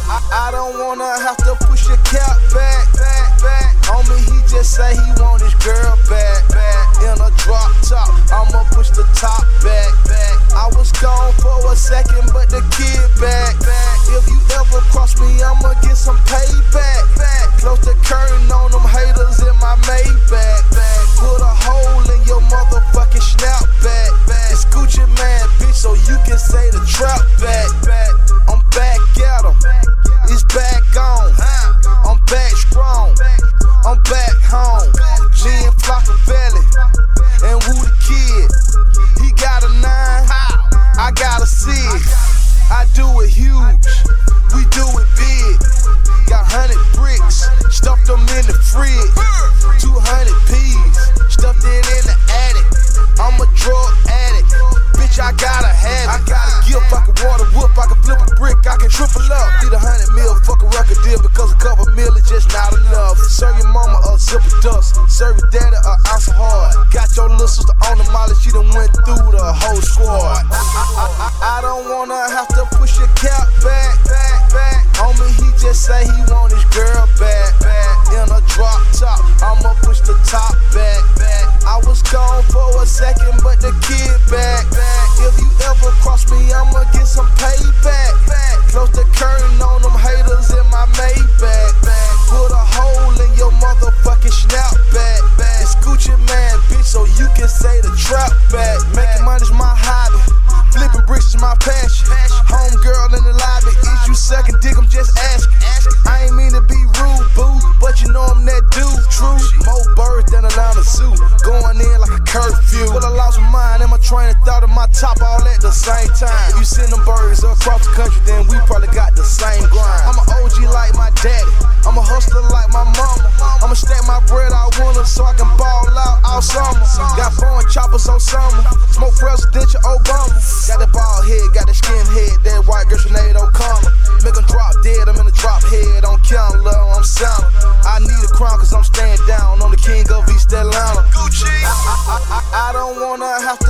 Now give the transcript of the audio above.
I don't wanna have to push your cap back. Homie, he just say he want his girl back. In a drop top, I'ma push the top back. I was gone for a second, but the kid back. If you ever cross me, I'ma get some payback. Close the curtain on them haters in my Maybach. Put a hole in your motherfucking snapback. It's Gucci Man, bitch, so you can say the trap back. I'm back at 'em, it's back on. I'm back strong, I'm back home. G and Flockavelli and Woo the Kid. He got a 9, I got a 6. I do it huge, we do it big. Got 100 bricks, stuffed them in the fridge. 200 P's, stuffed it in the attic. I'm a drug addict, bitch, I gotta have it. I got a gift, I can water whoop, I can flip a brick, I can triple up. Need 100 mil, fuck a record deal, because a couple mil is just not enough. Serve your mama a zipper dust, serve your daddy an ounce of hard. Got your little sister on the molly, she done went through the whole squad. I don't wanna have to push your cap back. Homie, he just say he want his girl back. In a drop top, I'ma push the top back. I was gone for a second, but the kid back. If you ever cross me, I'ma get some payback. Close the curtain on them haters in my Maybach. Put a hole in your motherfucking snapback. It's Gucci Man, bitch, so you can say the trap back. Making money's my hobby, flipping bricks is my passion. Home girl in the lobby, is you sucking dick? I'm just asking. I ain't mean to be rude, boo, but you know I'm that dude. True, more birds than Atlanta Zoo, going in like a curfew. But I lost my mind and my train of thought of my top all at the same time. If you send them birds across the country, then we probably got the same grind. I'm an OG like my daddy, I'm a hustler like my mama. I'ma stack my bread all winter so I can ball out all summer. Got foreign choppers on summer, smoke presidential Obama. Got the bald head, got the skin head, that white girl Sinead O'Connor. Make them drop dead, I'm in the drop head, on count low, I'm sounding. I need a crown cause I'm staying down on the king of East Atlanta. Gucci. I don't wanna have to